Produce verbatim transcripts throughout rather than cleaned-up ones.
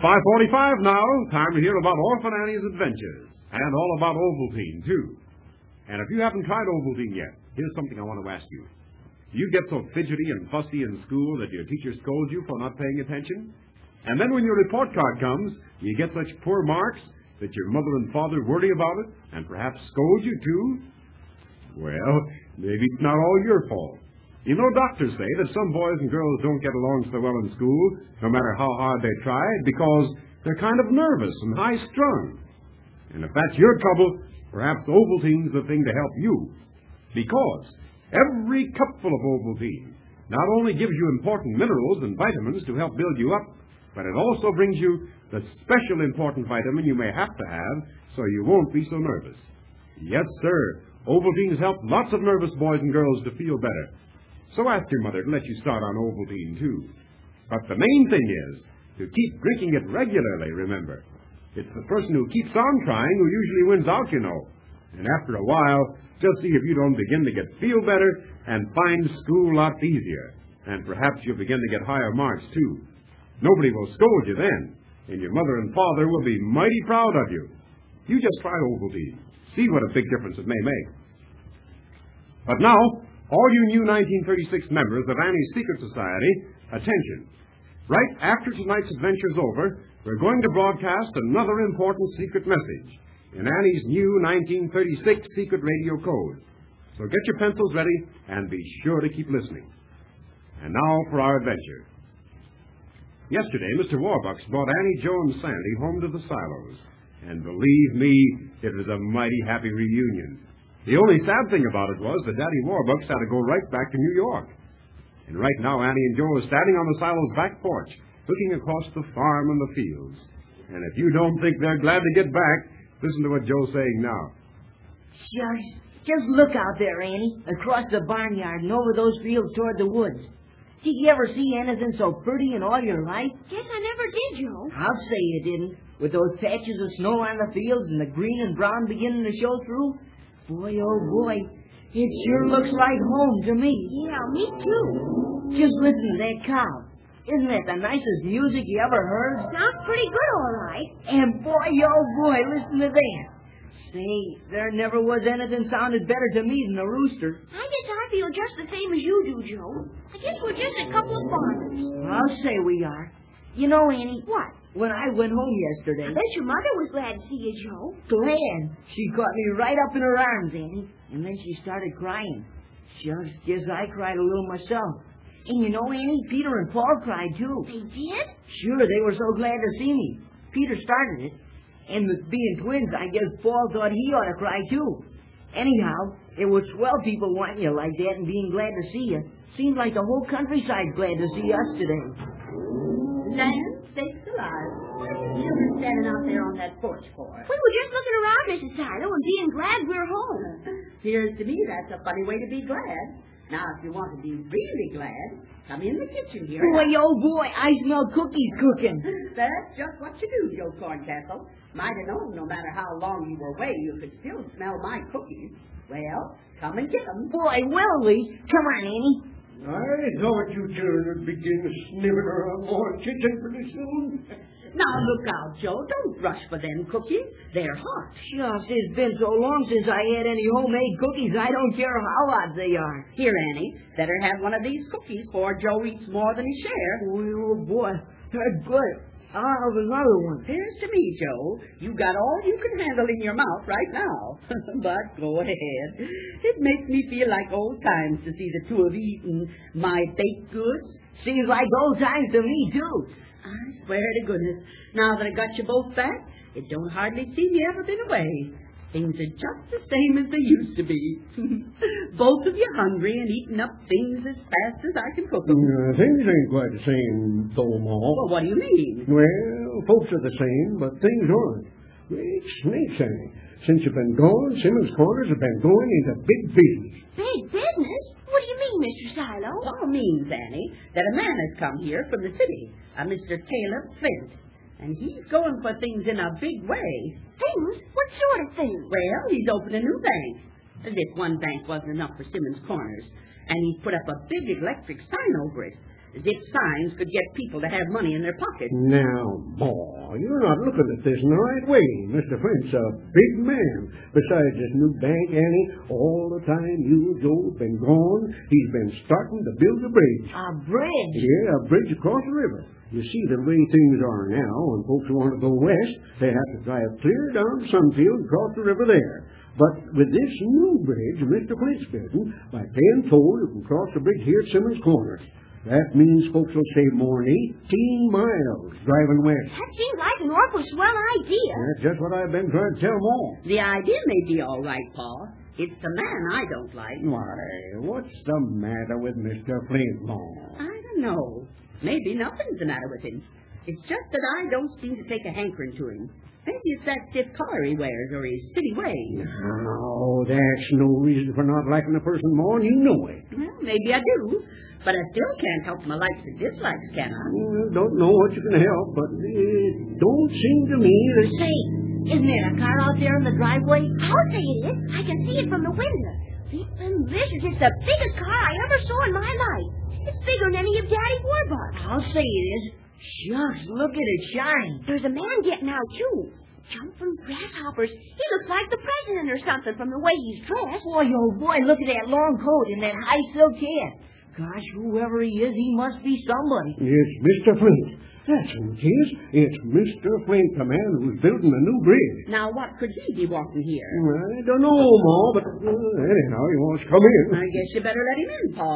five forty-five now. Time to hear about Orphan Annie's adventures. And all about Ovaltine, too. And if you haven't tried Ovaltine yet, here's something I want to ask you. Do you get so fidgety and fussy in school that your teacher scolds you for not paying attention? And then when your report card comes, you get such poor marks that your mother and father worry about it and perhaps scold you, too? Well, maybe it's not all your fault. You know, doctors say that some boys and girls don't get along so well in school, no matter how hard they try, because they're kind of nervous and high-strung. And if that's your trouble, perhaps Ovaltine's the thing to help you. Because every cupful of Ovaltine not only gives you important minerals and vitamins to help build you up, but it also brings you the special important vitamin you may have to have so you won't be so nervous. Yes, sir, Ovaltine's helped lots of nervous boys and girls to feel better. So ask your mother to let you start on Ovaltine, too. But the main thing is to keep drinking it regularly, remember. It's the person who keeps on trying who usually wins out, you know. And after a while, just see if you don't begin to get feel better and find school lots easier. And perhaps you'll begin to get higher marks, too. Nobody will scold you then, and your mother and father will be mighty proud of you. You just try Ovaltine. See what a big difference it may make. But now, all you new nineteen thirty-six members of Annie's Secret Society, attention. Right after tonight's adventure's over, we're going to broadcast another important secret message in Annie's new nineteen thirty-six secret radio code. So get your pencils ready and be sure to keep listening. And now for our adventure. Yesterday, Mister Warbucks brought Annie, Joe, and Sandy home to the silos. And believe me, it was a mighty happy reunion. The only sad thing about it was that Daddy Warbucks had to go right back to New York. And right now, Annie and Joe are standing on the silo's back porch, looking across the farm and the fields. And if you don't think they're glad to get back, listen to what Joe's saying now. Shucks, just look out there, Annie, across the barnyard and over those fields toward the woods. Did you ever see anything so pretty in all your life? Guess I never did, Joe. I'll say you didn't. With those patches of snow on the fields and the green and brown beginning to show through. Boy, oh boy, it sure looks like home to me. Yeah, me too. Just listen to that cow. Isn't that the nicest music you ever heard? Sounds pretty good, all right. And boy, oh boy, listen to that. Say, there never was anything sounded better to me than a rooster. I guess I feel just the same as you do, Joe. I guess we're just a couple of farmers. I'll say we are. You know, Annie. What? When I went home yesterday. I bet your mother was glad to see you, Joe. Glad? She caught me right up in her arms, Annie. And then she started crying. Shucks, guess I cried a little myself. And you know, Annie, Peter and Paul cried, too. They did? Sure, they were so glad to see me. Peter started it. And with being twins, I guess Paul thought he ought to cry, too. Anyhow, it was swell people wanting you like that and being glad to see you. Seemed like the whole countryside's glad to see us today. Land sakes alive. What are you children standing out there on that porch for? We were just looking around, Missus Silo, and being glad we're home. Appears to me that's a funny way to be glad. Now, if you want to be really glad, come in the kitchen here. Boy, oh boy, I smell cookies cooking. That's just what you do, Joe Corncastle. Might have known no matter how long you were away, you could still smell my cookies. Well, come and get them. Boy, will we? Come on, Annie. I thought you children would begin to snivel around more kitchen pretty soon. Now, look out, Joe. Don't rush for them cookies. They're hot. Shucks, it's been so long since I had any homemade cookies, I don't care how hot they are. Here, Annie, better have one of these cookies before Joe eats more than his share. Oh, boy, that's good. I'll have another one. Appears to me, Joe, you got all you can handle in your mouth right now. But go ahead. It makes me feel like old times to see the two of you eating my baked goods. Seems like old times to me, too. I swear to goodness, now that I got you both back, it don't hardly seem you ever been away. Things are just the same as they used to be. Both of you hungry and eating up things as fast as I can cook them. Uh, things ain't quite the same, though, Ma. Well, what do you mean? Well, folks are the same, but things aren't. Great snakes, Annie. Since you've been gone, Simmons Corners have been going into big business. Big business? What do you mean, Mister Silo? All means, Annie, that a man has come here from the city, a Mister Caleb Flint. And he's going for things in a big way. Things? What sort of things? Well, he's opened a new bank. As if one bank wasn't enough for Simmons Corners. And he's put up a big electric sign over it. As if signs could get people to have money in their pockets. Now, boy, you're not looking at this in the right way. Mister Flint's a big man. Besides this new bank, Annie, all the time you and Joe have been gone, he's been starting to build a bridge. A bridge? Yeah, a bridge across the river. You see, the way things are now, when folks want to go west, they have to drive clear down to Sunfield and cross the river there. But with this new bridge Mister Flint's building, by paying toll, you can cross the bridge here at Simmons Corners. That means folks will save more than eighteen miles driving west. That seems like an awful swell idea. That's just what I've been trying to tell them all. The idea may be all right, Pa. It's the man I don't like. Why, what's the matter with Mister Flint, Ma? I don't know. Maybe nothing's the matter with him. It's just that I don't seem to take a hankering to him. Maybe it's that stiff collar he wears or his city ways. Oh, that's no reason for not liking a person, Ma, and you know it. Well, maybe I do. But I still can't help my likes and dislikes, can I? Well, don't know what you can help, but it don't seem to me that... Say, isn't there a car out there in the driveway? I'll say it is. I can see it from the window. Leaping lizard is the biggest car I ever saw in my life. It's bigger than any of Daddy Warbucks. I'll say it is. Shucks, look at it shine. There's a man getting out, too. Jumping grasshoppers. He looks like the president or something from the way he's dressed. Boy, oh boy, look at that long coat and that high silk hat. Gosh, whoever he is, he must be somebody. It's Mister Flint. That's who it is. It's Mister Flint, the man who's building a new bridge. Now, what could he be wanting here? I don't know, Ma, but uh, anyhow, he wants to come in. I guess you better let him in, Pa.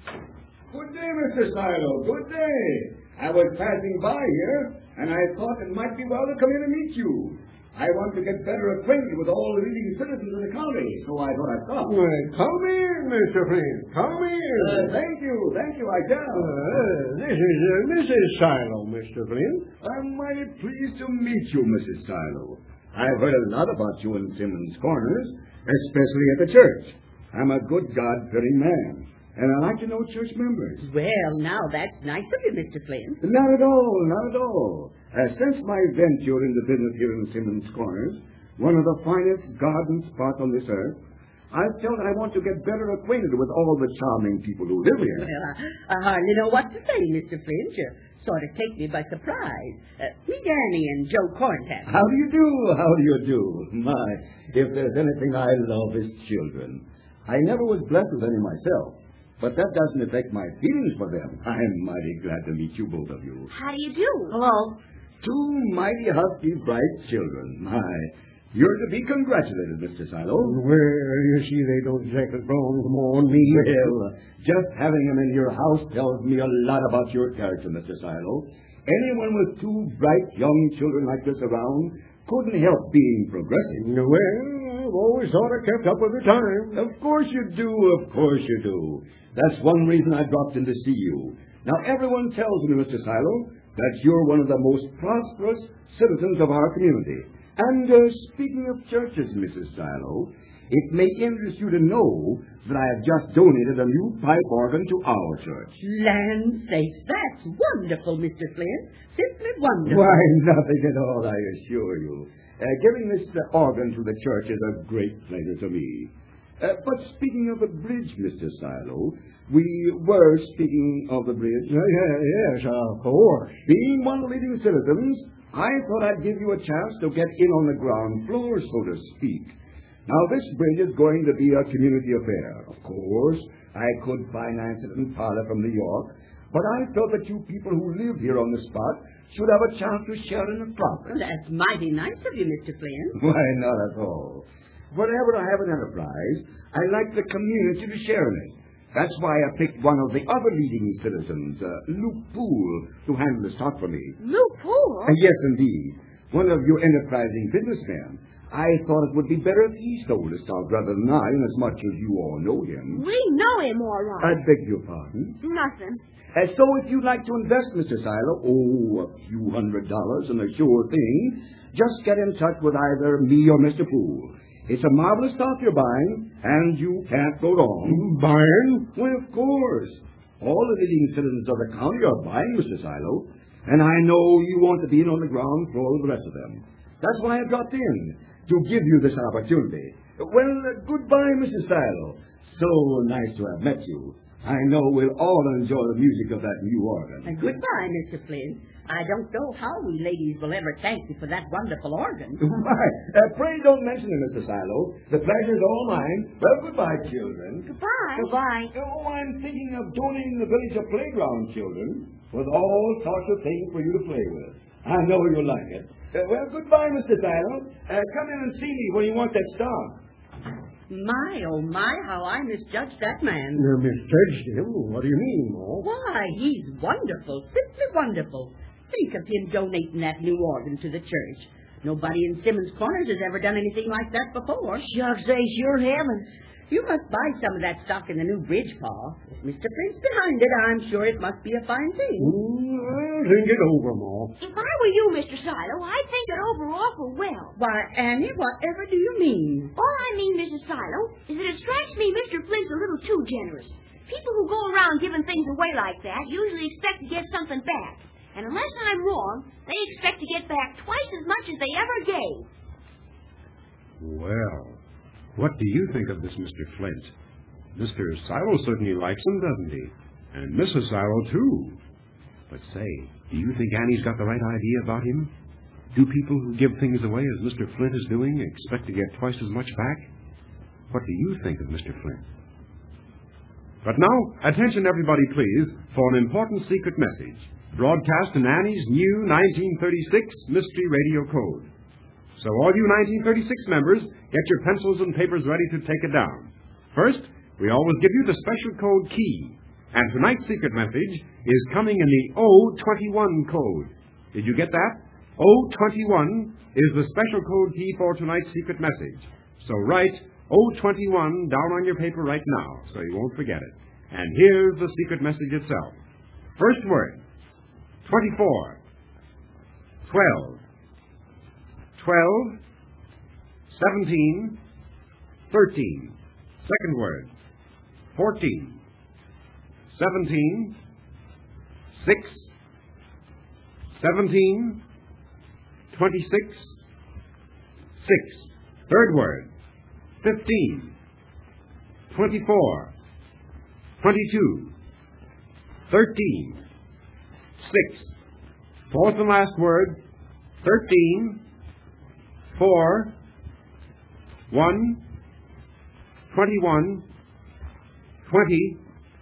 Good day, Mister Silo. Good day. I was passing by here, and I thought it might be well to come in and meet you. I want to get better acquainted with all the leading citizens in the county, so I thought I'd stop. Well, come in, Mister Flint. Come in. Uh, thank you, thank you, I shall. Uh, this is uh, Missus Silo, Mister Flint. I'm mighty pleased to meet you, Missus Silo. I've heard a lot about you in Simmons Corners, especially at the church. I'm a good God-fearing man, and I like to know church members. Well, now, that's nice of you, Mister Flint. Not at all, not at all. Uh, since my venture into business here in Simmons Corners, one of the finest garden spots on this earth, I felt I want to get better acquainted with all the charming people who live here. Well, I, I hardly know what to say, Mister Flint. You sort of take me by surprise. Uh, meet Annie and Joe Corntack. How do you do? How do you do? My, if there's anything I love, it's children. I never was blessed with any myself, but that doesn't affect my feelings for them. I'm mighty glad to meet you, both of you. How do you do? Hello. Two mighty husky, bright children. My, you're to be congratulated, Mister Silo. Well, you see, they don't exactly belong to on me. Well, just having them in your house tells me a lot about your character, Mister Silo. Anyone with two bright young children like this around couldn't help being progressive. Well, I've always thought I kept up with the time. Of course you do, of course you do. That's one reason I dropped in to see you. Now, everyone tells me, Mister Silo, that you're one of the most prosperous citizens of our community. And uh, speaking of churches, Missus Silo, it may interest you to know that I have just donated a new pipe organ to our church. Land sakes, that's wonderful, Mister Flint. Simply wonderful. Why, nothing at all, I assure you. Uh, giving this uh, organ to the church is a great pleasure to me. Uh, but speaking of the bridge, Mister Silo, we were speaking of the bridge. Uh, yeah, yes, of course. Being one of the leading citizens, I thought I'd give you a chance to get in on the ground floor, so to speak. Now, this bridge is going to be a community affair. Of course, I could finance it in parlor from New York, but I felt that you people who live here on the spot should have a chance to share in the profits. That's mighty nice of you, Mister Flint. Why, not at all. Whenever I have an enterprise, I like the community to share in it. That's why I picked one of the other leading citizens, uh, Luke Poole, to handle the stock for me. Luke Poole? Uh, yes, indeed. One of your enterprising businessmen. I thought it would be better if he stole the stock rather than I, inasmuch as you all know him. We know him, all I right. beg your pardon. Nothing. Uh, so if you'd like to invest, Mister Silo, oh, a few hundred dollars and a sure thing, just get in touch with either me or Mister Poole. It's a marvelous stock you're buying, and you can't go wrong. Buying? Well, of course. All the leading citizens of the county are buying, Mister Silo, and I know you want to be in on the ground floor with the rest of them. That's why I dropped in, to give you this opportunity. Well, uh, goodbye, Missus Silo. So nice to have met you. I know we'll all enjoy the music of that new organ. And goodbye, Mister Flint. I don't know how we ladies will ever thank you for that wonderful organ. Why, uh, pray don't mention it, Mister Silo. The pleasure's all mine. Well, goodbye, children. Goodbye. Goodbye. Oh, I'm thinking of donating the village a playground, children, with all sorts of things for you to play with. I know you'll like it. Uh, well, goodbye, Mister Silo. Uh, come in and see me when you want that star. My, oh my, how I misjudged that man. Now, misjudged him? What do you mean, Ma? Why, he's wonderful, simply wonderful. Think of him donating that new organ to the church. Nobody in Simmons Corners has ever done anything like that before. Shucks, they sure haven't. You must buy some of that stock in the new bridge, Pa. If Mister Flint's behind it, I'm sure it must be a fine thing. Mm, well, think it over, Ma. If I were you, Mister Silo, I'd think it over awful well. Why, Annie, whatever do you mean? All I mean, Missus Silo, is that it strikes me Mister Flint's a little too generous. People who go around giving things away like that usually expect to get something back. And unless I'm wrong, they expect to get back twice as much as they ever gave. Well, what do you think of this Mister Flint? Mister Silo certainly likes him, doesn't he? And Missus Silo, too. But say, do you think Annie's got the right idea about him? Do people who give things away as Mister Flint is doing expect to get twice as much back? What do you think of Mister Flint? But now, attention everybody please, for an important secret message, broadcast in Annie's new nineteen thirty-six Mystery Radio Code. So all you nineteen thirty-six members, get your pencils and papers ready to take it down. First, we always give you the special code key. And tonight's secret message is coming in the O twenty-one code. Did you get that? O twenty-one is the special code key for tonight's secret message. So write O twenty-one down on your paper right now so you won't forget it. And here's the secret message itself. First word, twenty-four, twelve, twelve, seventeen, thirteen. Second word, fourteen, seventeen, six, seventeen, twenty-six, six. Third word, fifteen, twenty-four, twenty-two, thirteen, six. Fourth and last word, thirteen, four, one, twenty-one, twenty,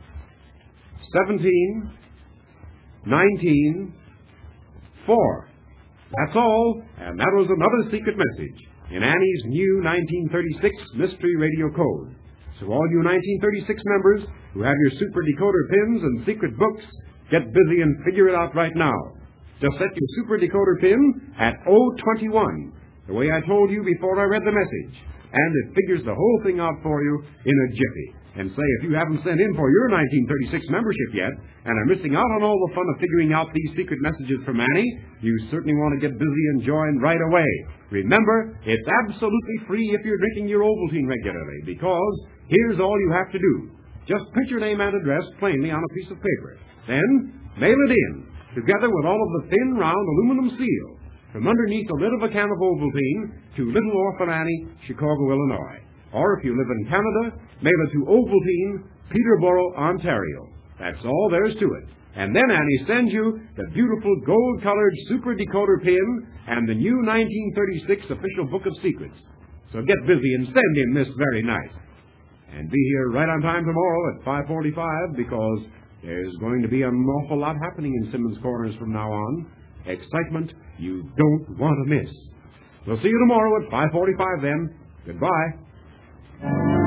seventeen, nineteen, four. That's all, and that was another secret message in Annie's new nineteen thirty-six Mystery Radio Code. So all you nineteen thirty-six members who have your super decoder pins and secret books, get busy and figure it out right now. Just set your super decoder pin at O twenty-one, the way I told you before I read the message, and it figures the whole thing out for you in a jiffy. And say, if you haven't sent in for your nineteen thirty-six membership yet, and are missing out on all the fun of figuring out these secret messages from Annie, you certainly want to get busy and join right away. Remember, it's absolutely free if you're drinking your Ovaltine regularly, because here's all you have to do. Just print your name and address plainly on a piece of paper. Then, mail it in, together with all of the thin, round aluminum seal, from underneath the lid of a can of Ovaltine to Little Orphan Annie, Chicago, Illinois. Or if you live in Canada, mail it to Ovaltine, Peterborough, Ontario. That's all there is to it. And then Annie sends you the beautiful gold-colored super decoder pin and the new nineteen thirty-six official book of secrets. So get busy and send in this very night. And be here right on time tomorrow at five forty-five, because there's going to be an awful lot happening in Simmons Corners from now on. Excitement you don't want to miss. We'll see you tomorrow at five forty-five then. Goodbye.